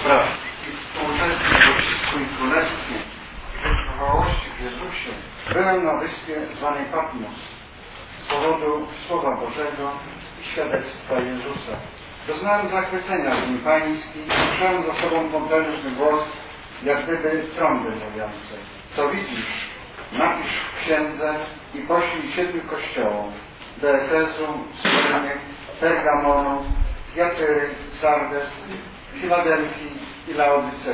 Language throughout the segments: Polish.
wraz i współuczestnik w ucisku i królestwie i wytrwałości w Jezusie, byłem na wyspie zwanej Patmos z powodu Słowa Bożego i świadectwa Jezusa. Doznałem zachwycenia w dni pańskich i słyszałem za sobą potężny głos, jak gdyby trąby mówiące. Co widzisz? Napisz w księdze i poślij 7 kościołom: do Efezu, Smyrny, Pergamonu, Tiatyry, Sardes, Filadelfii i Laodycei.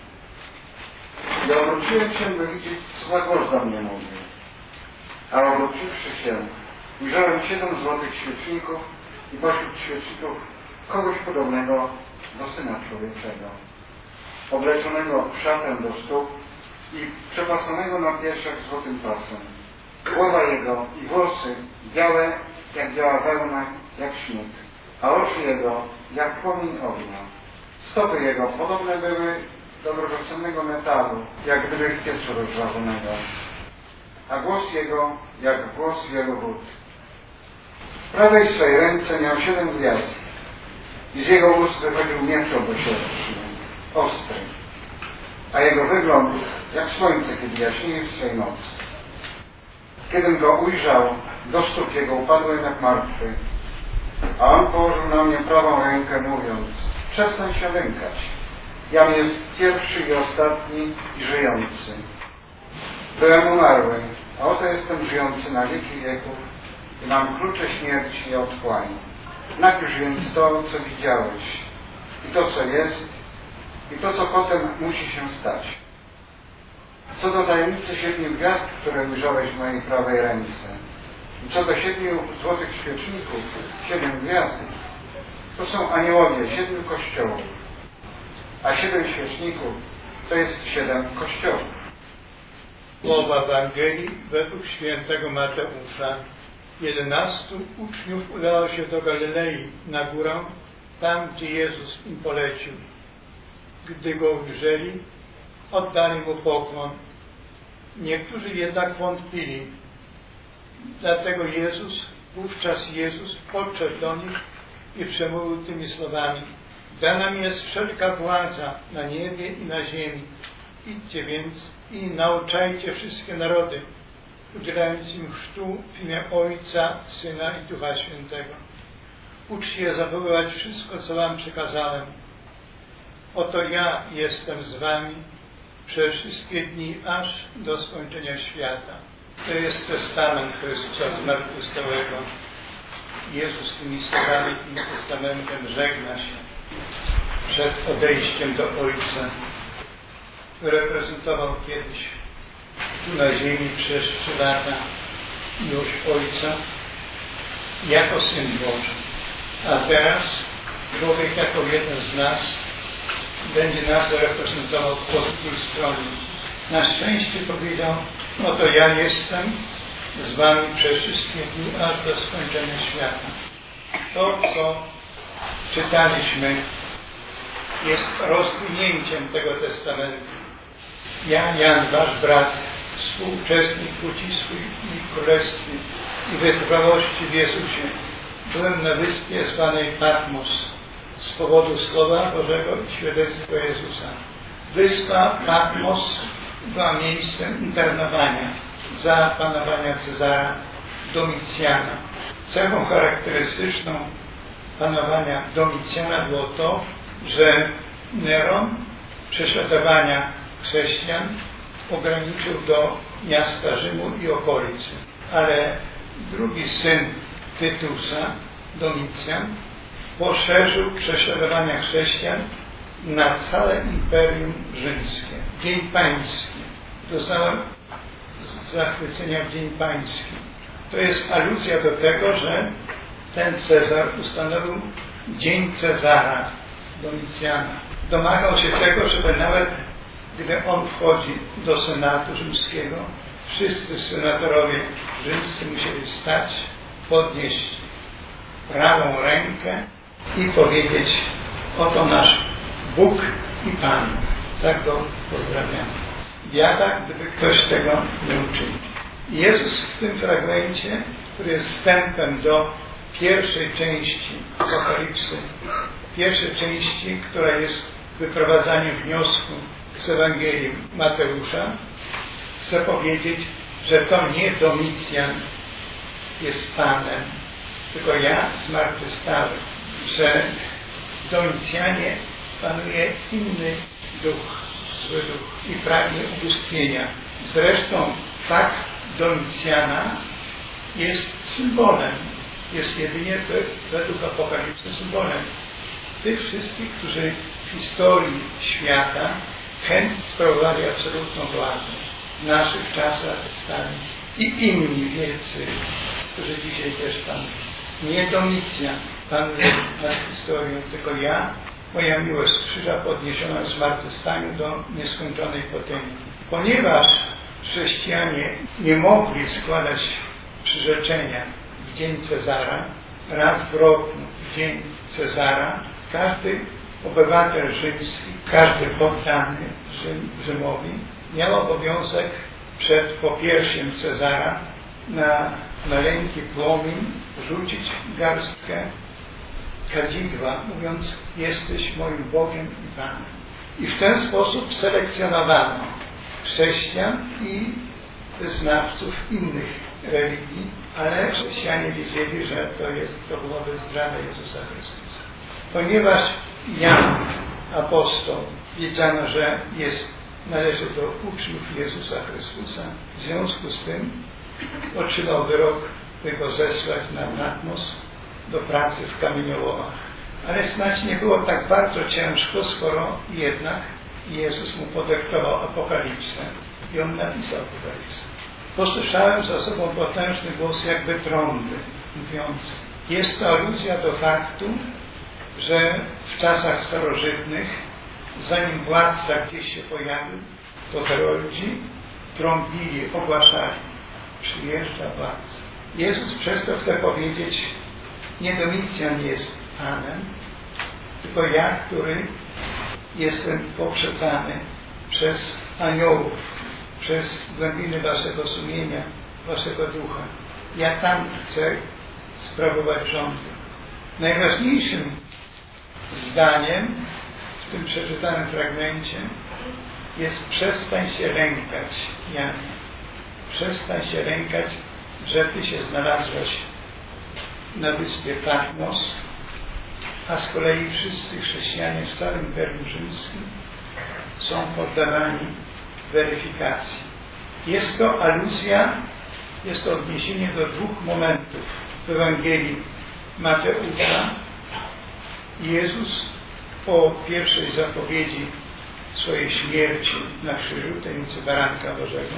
I obróciłem się, by widzieć, co za głos do mnie mówił. A obróciwszy się, ujrzałem 7 złotych świeczników i pośród świeczników kogoś podobnego do Syna Człowieczego, obleczonego w szatę do stóp i przepasonego na piersiach złotym pasem. Głowa jego i włosy białe jak biała wełna, jak śnieg, a oczy jego jak płomień ognia. Stopy jego podobne były do drogocennego metalu, jak gdyby w piecu rozżarzonego, a głos jego jak głos wielu wód. W prawej swej ręce miał 7 gwiazd i z jego ust wychodził miecz obosieczny, ostry, a jego wygląd jak słońce, kiedy jaśnieje w swej nocy. Kiedym go ujrzał, do stóp jego upadłem jak martwy, a on położył na mnie prawą rękę, mówiąc: przestań się lękać, jam jest pierwszy i ostatni i żyjący. Byłem umarły, a oto jestem żyjący na wieki wieków i mam klucze śmierci i otchłani. Napisz więc to, co widziałeś, i to, co jest, i to, co potem musi się stać. Co do tajemnicy 7 gwiazd, które ujrzałeś w mojej prawej ręce, i co do 7 złotych świeczników, 7 gwiazd, to są aniołowie 7 kościołów, a 7 świeczników to jest 7 kościołów. Słowa Ewangelii według świętego Mateusza. 11 uczniów udało się do Galilei na górę, tam gdzie Jezus im polecił. Gdy go ujrzeli, oddali mu pokłon. Niektórzy jednak wątpili. Dlatego wówczas Jezus podszedł do nich i przemówił tymi słowami: dana mi jest wszelka władza na niebie i na ziemi. Idźcie więc i nauczajcie wszystkie narody, udzielając im chrztu w imię Ojca, Syna i Ducha Świętego. Uczcie je zachowywać wszystko, co wam przekazałem. Oto ja jestem z wami przez wszystkie dni, aż do skończenia świata. To jest testament Chrystusa zmartwychwstałego. Jezus tymi słowami, tym testamentem żegna się przed odejściem do Ojca. Reprezentował kiedyś tu na ziemi przez 3 lata miłość Ojca jako Syn Boży. A teraz człowiek jako jeden z nas będzie nas reprezentował po drugiej stronie. Na szczęście powiedział: oto ja jestem z wami przez wszystkie dni, aż do skończenia świata. To, co czytaliśmy, jest rozwinięciem tego testamentu. Ja, Jan, wasz brat, współuczestnik w ucisku i królestwie i wytrwałości w Jezusie, byłem na wyspie zwanej Patmos z powodu Słowa Bożego i świadectwa Jezusa. Wyspa Patmos była miejscem internowania za panowania Cezara Domicjana. Cechą charakterystyczną panowania Domicjana było to, że Neron prześladowania chrześcijan ograniczył do miasta Rzymu i okolicy. Ale drugi syn Tytusa, Domicjan, poszerzył prześladowania chrześcijan na całe Imperium Rzymskie. Dzień Pański. Doznałem zachwycenia w Dzień Pański. To jest aluzja do tego, że ten Cezar ustanowił Dzień Cezara, Domicjana. Domagał się tego, żeby nawet gdy on wchodzi do Senatu Rzymskiego, wszyscy senatorowie rzymscy musieli stać, podnieść prawą rękę i powiedzieć: oto nasz Bóg i Pan. Tak go pozdrawiamy. Biada, gdyby ktoś tego nie uczynił. Jezus w tym fragmencie, który jest wstępem do pierwszej części Apokalipsy, pierwszej części, która jest wyprowadzanie wniosku z Ewangelii Mateusza, chcę powiedzieć, że to nie Domicjan jest Panem, tylko ja zmartwychwstały, że w Domicjanie panuje inny duch, zły duch i pragnie ubóstwienia. Zresztą fakt Domicjana jest symbolem, jest jedynie według Apokalipsy symbolem tych wszystkich, którzy w historii świata chętnie sprawowali absolutną władzę. W naszych czasach stali i inni wielcy, którzy dzisiaj też panują. Nie Domicjan panuje nad historią, tylko ja, moja miłość z krzyża podniesiona w zmartwychwstaniu do nieskończonej potęgi. Ponieważ chrześcijanie nie mogli składać przyrzeczenia w dzień Cezara, raz w roku w dzień Cezara, każdy obywatel rzymski, każdy poddany Rzymowi miał obowiązek przed popiersiem Cezara na maleńki płomień rzucić garstkę kadzidła, mówiąc: jesteś moim Bogiem i Panem. I w ten sposób selekcjonowano chrześcijan i wyznawców innych religii, ale chrześcijanie wiedzieli, że to byłaby zdrada Jezusa Chrystusa. Ponieważ Jan, apostoł, wiedziano, że należy do uczniów Jezusa Chrystusa, w związku z tym otrzymał wyrok, by go zesłać na Patmos do pracy w kamieniołomach. Ale snać nie było tak bardzo ciężko, skoro jednak Jezus mu podyktował Apokalipsę i on napisał Apokalipsę. Posłyszałem za sobą potężny głos jakby trąby, mówiący: jest to aluzja do faktu, że w czasach starożytnych, zanim władca gdzieś się pojawił, to heraldzi trąbili, ogłaszali: przyjeżdża władca. Jezus przez to chce powiedzieć: nie Domicjan jest Panem, tylko ja, który jestem poprzedzany przez aniołów, przez głębiny waszego sumienia, waszego ducha. Ja tam chcę sprawować rządy. Najważniejszym zdaniem w tym przeczytanym fragmencie jest: przestań się lękać, Janie. Przestań się lękać, że ty się znalazłeś na wyspie Patmos, a z kolei wszyscy chrześcijanie w całym Imperium Rzymskim są poddawani weryfikacji. Jest to aluzja, jest to odniesienie do dwóch momentów w Ewangelii Mateusza. Jezus po pierwszej zapowiedzi swojej śmierci na krzyżu, tajemnicy Baranka Bożego,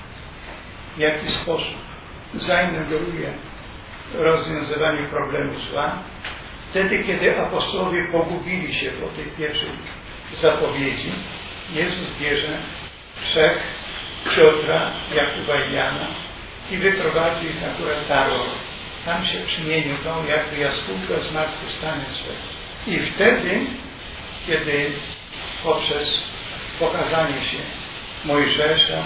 w jaki sposób zainauguruje rozwiązywanie problemu zła, wtedy, kiedy apostołowie pogubili się po tej pierwszej zapowiedzi, Jezus bierze 3, Piotra, Jakuba i Jana i wyprowadzi ich na górę Tabor. Tam się przymienił tą jakby jaskółkę zmartwychwstania swego. I wtedy, kiedy poprzez pokazanie się Mojżesza,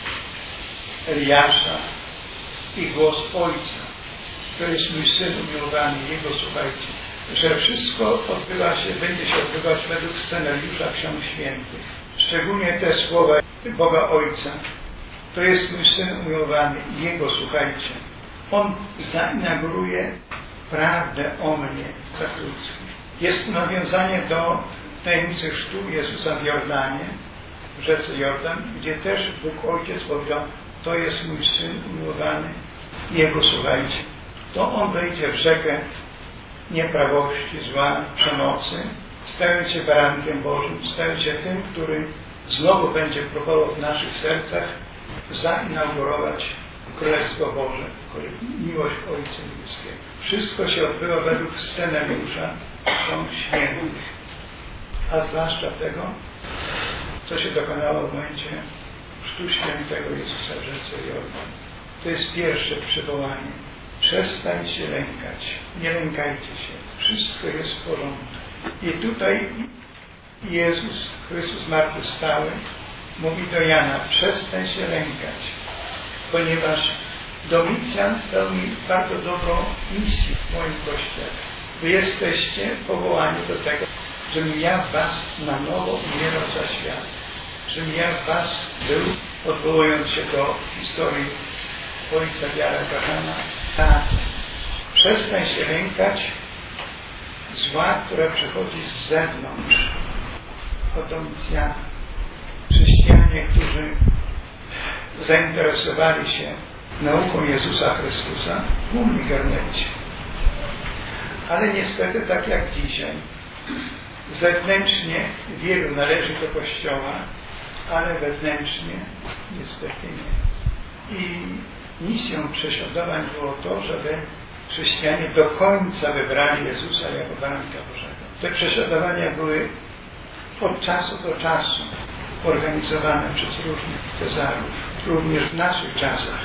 Eliasza i głos Ojca, to jest mój Syn umiłowany, Jego słuchajcie, że wszystko będzie się odbywać według scenariusza Ksiąg Świętych. Szczególnie te słowa Boga Ojca: to jest mój Syn umiłowany, Jego słuchajcie. On zainauguruje prawdę o mnie za ludzkim. Jest to nawiązanie do tajemnicy chrztu Jezusa w Jordanie, w rzece Jordan, gdzie też Bóg Ojciec powiedział: to jest mój Syn umiłowany, Jego słuchajcie. To On wejdzie w rzekę nieprawości, zła, przemocy, stając się barankiem Bożym, stając się tym, który znowu będzie próbował w naszych sercach zainaugurować Królestwo Boże, miłość Ojca Niebieskiego. Wszystko się odbywa według scenariusza Ksiąg Świętych, a zwłaszcza tego, co się dokonało w momencie chrztu świętego Jezusa w rzece Jordan. To jest pierwsze przywołanie. Przestań się lękać. Nie lękajcie się. Wszystko jest w porządku. I tutaj Jezus, Chrystus zmartwychwstały, mówi do Jana: przestań się lękać, ponieważ Domicjan pełni bardzo dobrą misję w moim Kościele. Wy jesteście powołani do tego, żebym ja w was na nowo umierał za świat, żebym ja w was był, odwołując się do historii ojca wiary Abrahama, a przestań się lękać zła, która przychodzi z zewnątrz, od Domicjana. Chrześcijanie, którzy zainteresowali się nauką Jezusa Chrystusa, tłumnie garnęli się. Ale niestety, tak jak dzisiaj, zewnętrznie wielu należy do Kościoła, ale wewnętrznie niestety nie. I misją prześladowań było to, żeby chrześcijanie do końca wybrali Jezusa jako baranka Bożego. Te prześladowania były od czasu do czasu organizowane przez różnych cezarów, również w naszych czasach.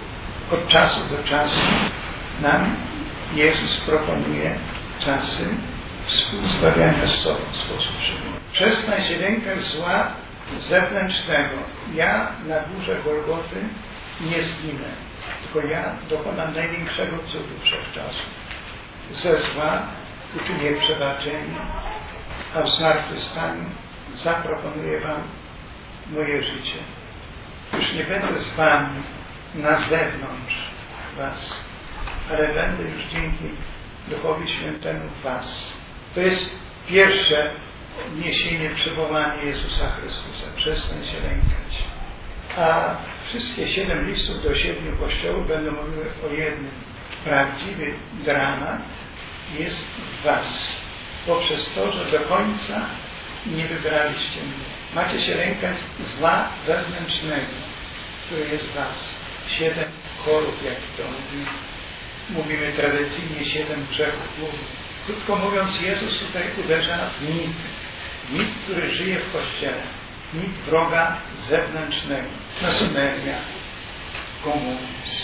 Od czasu do czasu nam Jezus proponuje czasy współzbawiania z sobą w sposób szczególny. Przestań się lękać zła zewnętrznego. Ja na górze Golgoty nie zginę, tylko ja dokonam największego cudu wszechczasów. Ze zła uczynię przebaczenie, a w zmartwychwstaniu zaproponuję wam moje życie. Już nie będę z wami na zewnątrz was, ale będę już dzięki Duchowi Świętemu w was. To jest pierwsze niesienie, przywołanie Jezusa Chrystusa. Przestań się lękać. A wszystkie 7 listów do 7 kościołów będą mówiły o jednym. Prawdziwy dramat jest w was. Poprzez to, że do końca nie wybraliście mnie. Macie się lękać zła wewnętrznego, który jest w was. 7 chorób, jak to mówimy tradycyjnie, 7 grzechów głównych. Krótko mówiąc, Jezus tutaj uderza w mit, który żyje w Kościele. Mit wroga zewnętrznego. Masoneria, komunizm.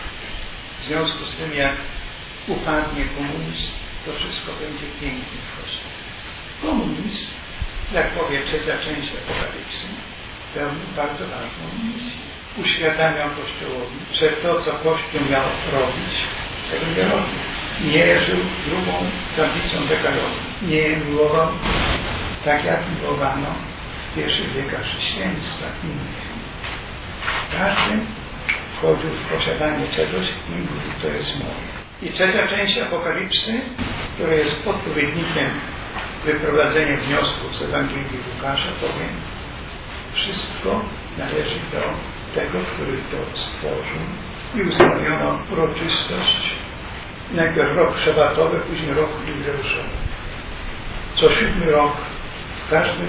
W związku z tym, jak upadnie komunizm, to wszystko będzie pięknie w Kościele. Komunizm, jak powie trzecia część Apokalipsy, pełni bardzo ważną misję. Uświadamia Kościołowi, że to, co Kościół miał robić, tego nie robił. Nie żył drugą tablicą dekalogii. Nie miłował tak, jak miłowano w pierwszych wiekach chrześcijaństwa innych. Każdy wchodził w posiadanie czegoś i mówił, to jest moje. I trzecia część Apokalipsy, która jest odpowiednikiem wyprowadzenia wniosków z Ewangelii Łukasza, powiem, wszystko należy do tego, który to stworzył i ustanowiono uroczystość. Najpierw rok szabatowy, później rok jubileuszowy. Co 7 rok, w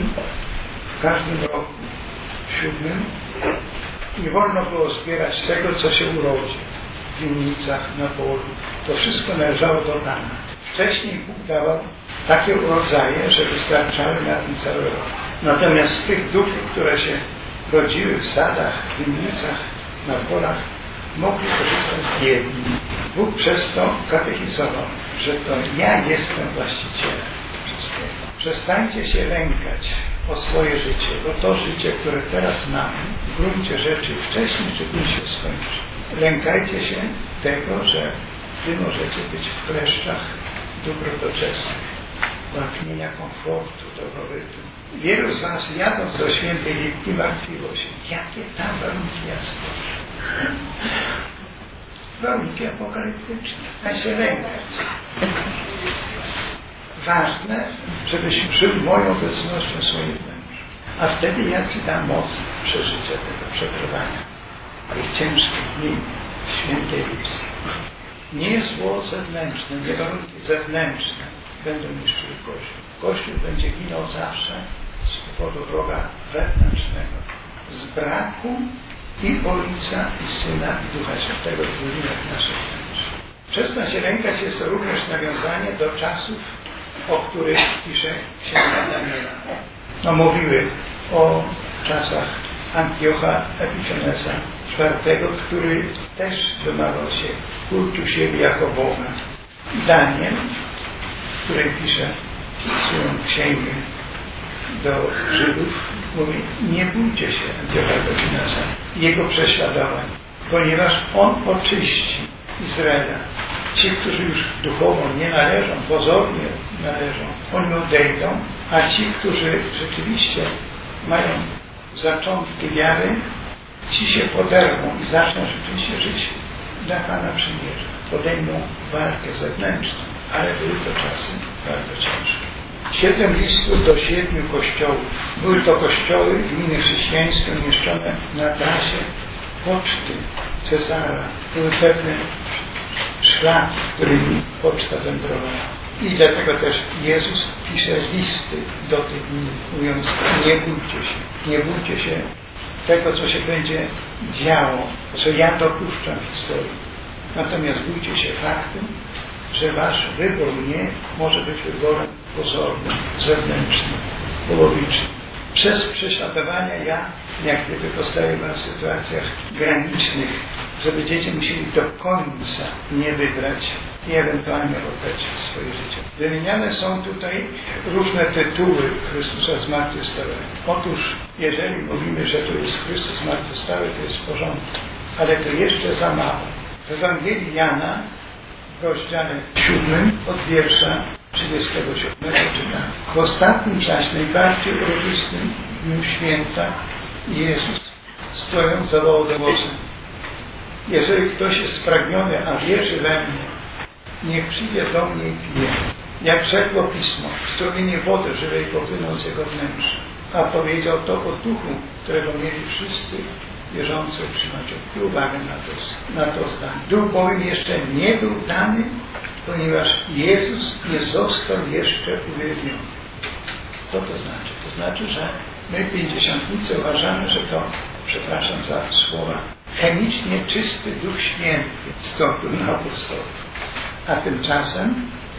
każdym roku 7 nie wolno było zbierać tego, co się urodzi w winnicach, na polu. To wszystko należało do Pana. Wcześniej Bóg dawał takie urodzaje, że wystarczały na ten cały rok. Natomiast z tych dóbr, które się rodziły w sadach, w winnicach, na polach, mogli korzystać biedni. Bóg przez to katechizował, że to ja jestem właścicielem wszystkiego. Przestańcie się lękać o swoje życie, bo to życie, które teraz mamy, w gruncie rzeczy wcześniej czy później się skończy. Lękajcie się tego, że wy możecie być w kleszczach dóbr doczesnych, łaknienia komfortu, dobrobytu. Wielu z was, jadąc do Świętej Lipki, martwiło się, jakie tam warunki ja stworzę. Warunki apokaliptyczne, a się lękać. Ważne, żebyś żył moją obecnością swoim wnętrzu. A wtedy ja ci dam moc przeżycia tego przetrwania tych ciężkich dni w Świętej Lipce. Nie zło zewnętrzne, nie warunki zewnętrzne będą niszczyły Kościół. Kościół będzie ginął zawsze z powodu wroga wewnętrznego. Z braku i Ojca, i Syna, i Ducha Świętego w godzinach naszych wnętrz. Przestań się lękać jest to również nawiązanie do czasów, o których pisze księga Daniela. No, mówiły o czasach Antiocha Epifanesa IV, który też domagał się kultu siebie jako Boga. Daniel, który pisze swoją księgę do Żydów, mówi, nie bójcie się Antiocha Epifanesa i jego prześladowań, ponieważ on oczyści Izraela ci, którzy już duchowo nie należą, pozornie należą, oni odejdą, a ci, którzy rzeczywiście mają zaczątki wiary, ci się poderwą i zaczną rzeczywiście żyć dla Pana przymierza. Podejmą walkę zewnętrzną, ale były to czasy bardzo ciężkie. 7 listów do 7 kościołów. Były to kościoły gminy chrześcijańskie umieszczone na trasie poczty Cezara. Były pewne szlaki, którymi poczta wędrowała. I dlatego też Jezus pisze listy do tych gmin, mówiąc: nie bójcie się tego, co się będzie działo, co ja dopuszczam w historii. Natomiast bójcie się faktem, że wasz wybór nie może być wyborem pozornym, zewnętrznym, połowicznym. Przez prześladowania ja jak gdyby postawię was w sytuacjach granicznych, żeby dzieci musieli do końca nie wybrać i ewentualnie oddać swoje życie. Wymieniane są tutaj różne tytuły Chrystusa zmartwychwstałego. Otóż, jeżeli mówimy, że to jest Chrystus zmartwychwstały, to jest w porządku, ale to jeszcze za mało. W Ewangelii Jana w rozdziale 7 od wiersza 37 czytamy: w ostatnim czasie, najbardziej uroczystym dniu święta, Jezus, stojąc, zawołał do głosu: jeżeli ktoś jest spragniony, a wierzy we mnie, niech przyjdzie do mnie i pije. Jak rzekło Pismo, strumienie wody żywej popłyną z jego wnętrza. A powiedział to o duchu, którego mieli wszyscy wierzący otrzymać. I uwagę na to zdanie. Duch bowiem jeszcze nie był dany, ponieważ Jezus nie został jeszcze uwielbiony. Co to znaczy? To znaczy, że my pięćdziesiątnicy uważamy, że to, przepraszam za słowa, chemicznie czysty Duch Święty zstąpił na apostołów. A tymczasem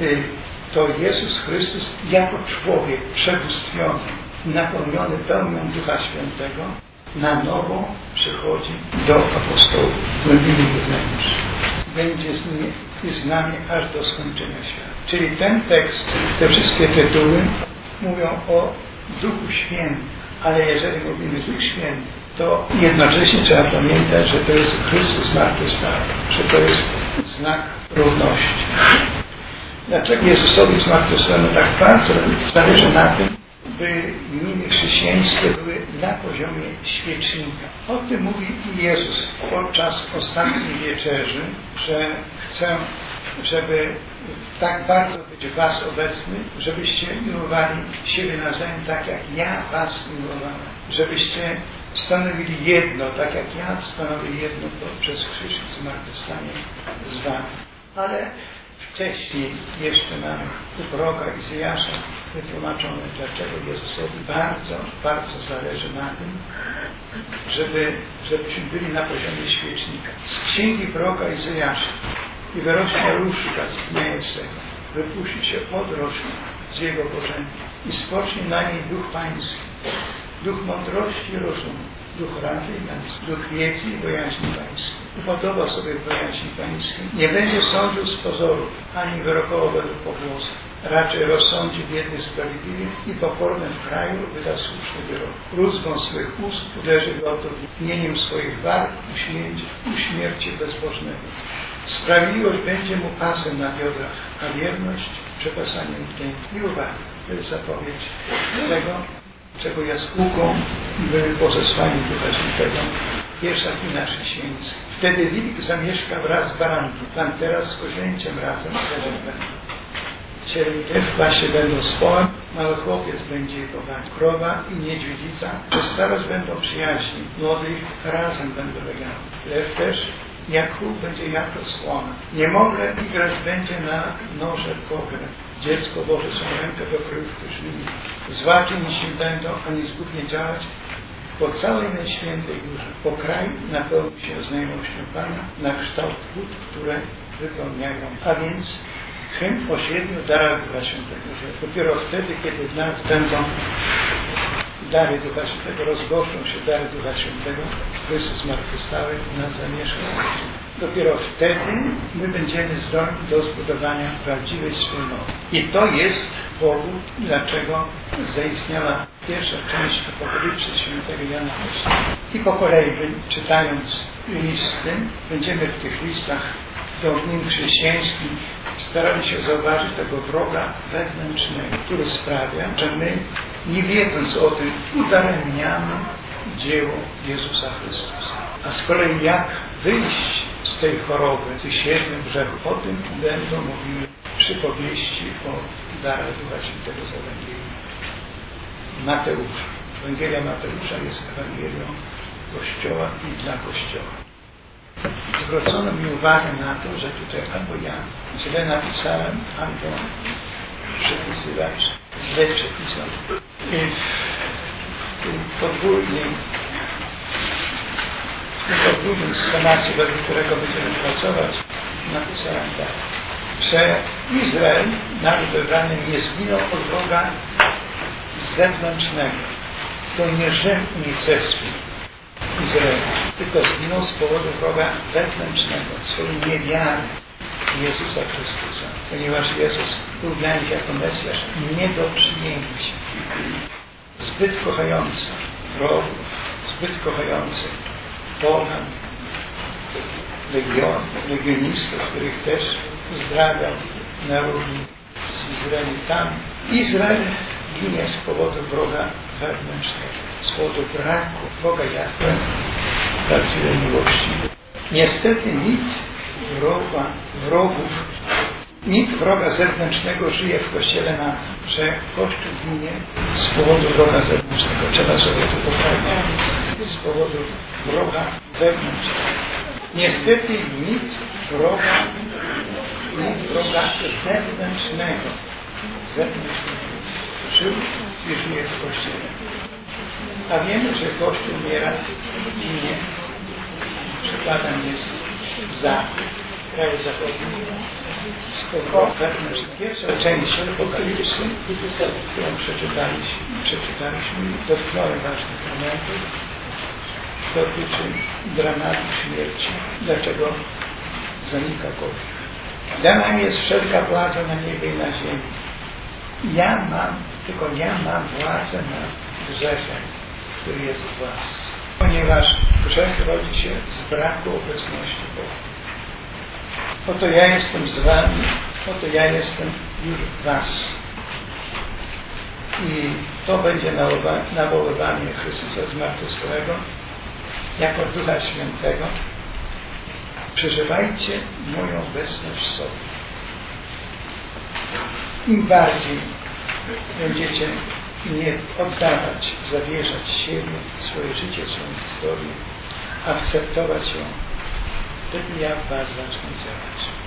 to Jezus Chrystus jako człowiek przebóstwiony, napełniony pełnią Ducha Świętego, na nowo przychodzi do apostołów głębiny wewnętrznej. Będzie z nami aż do skończenia świata. Czyli ten tekst, te wszystkie tytuły mówią o Duchu Świętym, ale jeżeli mówimy Duch Święty, to jednocześnie trzeba pamiętać, że to jest Chrystus zmartwychwstały, że to jest znak równości. Dlaczego Jezusowi zmartwychwstałemu tak bardzo zależy na tym, by gminy chrześcijańskie były na poziomie świecznika? O tym mówi Jezus podczas ostatniej wieczerzy, że chcę, żeby tak bardzo być w was obecny, żebyście miłowali siebie nawzajem tak, jak ja was miłowałem. Żebyście stanowili jedno, tak jak ja stanowię jedno poprzez krzyż i zmartwychwstanie z wami. Ale wcześniej jeszcze mamy u proroka Izajasza wytłumaczone, dlaczego Jezusowi bardzo, bardzo zależy na tym, żebyśmy byli na poziomie świecznika. Z księgi proroka Izajasza: i wyrośnie różdżka z dnia Jesego, wypuści się odrośnie z jego korzeni i spocznie na niej duch pański, duch mądrości i rozumu, duch rady i męstwa, duch wiedzy i bojaźni pańskiej. Upodoba sobie w bojaźni pańskiej. Nie będzie sądził z pozoru, ani wyrokował według pogłosu. Raczej rozsądzi biedny sprawiedliwie i pokorny w kraju wyda słuszny wyrok. Rózgą swych ust uderzy go drgnieniem swoich warg uśmierci bezbożnego. Sprawiedliwość będzie mu pasem na biodrach, a wierność przepasaniem tętni. I uwaga, to jest zapowiedź tego, czego jaskółką były pozesłani Ducha Świętego. Pierwsza chwila chrześcijańska. Wtedy wilk zamieszka wraz z barankiem, tam teraz z koźlęciem razem leżeć będą. Cielęty w pasie będą z połem, mały chłopiec będzie je poganiał. Krowa i niedźwiedzica przez starość będą przyjaźni, młodych razem będą legały. Lew też jak chłop będzie jako słona. Niemowlę igrać będzie na noże pogrzeb. Dziecko Boże swą rękę do kryjówki żmii. Zła czynić się będą, ani zgub nie działać po całej najświętej górze. Po kraj napełni się znajomością Pana, na kształt wód, które wypełniają. A więc hymn o 7 darach Ducha Świętego, że dopiero wtedy, kiedy w nas będą dary Ducha Świętego, rozgoszczą się dary Ducha Świętego, Chrystus zmartwychwstały w nas zamieszka. Dopiero wtedy my będziemy zdolni do zbudowania prawdziwej wspólnoty. I to jest powód, dlaczego zaistniała pierwsza część apokalipsy świętego Jana Chrzciciela. I po kolei, czytając listy, będziemy w tych listach dogmin chrześcijańskich starali się zauważyć tego wroga wewnętrznego, który sprawia, że my, nie wiedząc o tym, udaremniamy dzieło Jezusa Chrystusa. A z kolei jak wyjść z tej choroby, tych 7 grzechów, o tym będą mówiły przypowieści o darach Ducha Świętego z Ewangelii Mateusza. Ewangelia Mateusza jest Ewangelią Kościoła i dla Kościoła. Zwrócono mi uwagę na to, że tutaj albo ja źle napisałem, albo przepisywacz źle przepisał. I w podwójnym schemacie, według którego będziemy pracować, napisałem tak, że Izrael, naród wybrany, nie zginął od wroga zewnętrznego. To nie Rzym unicestwił Izraela, tylko zginął z powodu wroga wewnętrznego, swojej niewiary Jezusa Chrystusa, ponieważ Jezus był dla nich jako Mesjasz nie do przyjęcia. Zbyt kochający wrogów, zbyt kochający pogan, legionistów, których też zdradzał na równi z Izraelitami. Izrael ginie z powodu wroga wewnętrznego, z powodu braku Boga Jahwe, prawdziwej miłości. Niestety mit wroga zewnętrznego żyje w Kościele na tym, że Kościół ginie z powodu wroga zewnętrznego. Trzeba sobie to poprawić. Z powodu wroga wewnętrznego. Niestety mit wroga zewnętrznego żył i żyje w Kościele. A wiemy, że Kościół nieraz ginie. Przykładem jest Zachód, kraje zachodnie. Skoro pierwsza część Apokalipsy, którą przeczytaliśmy, dotknąłem ważnych momentów, dotyczy dramatu śmierci. Dlaczego zanika Kościół? Dana jest wszelka władza na niebie i na ziemi. Ja mam władzę nad grzechem, który jest w was. Ponieważ grzech rodzi się z braku obecności Boga. Oto ja jestem z wami, oto ja jestem już w was. I to będzie nawoływanie Chrystusa zmartwychwstałego jako Ducha Świętego. Przeżywajcie moją obecność w sobie. Im bardziej będziecie nie oddawać, zawierzać siebie, swoje życie, swoją historię, akceptować ją, wtedy ja w was zacznę działać.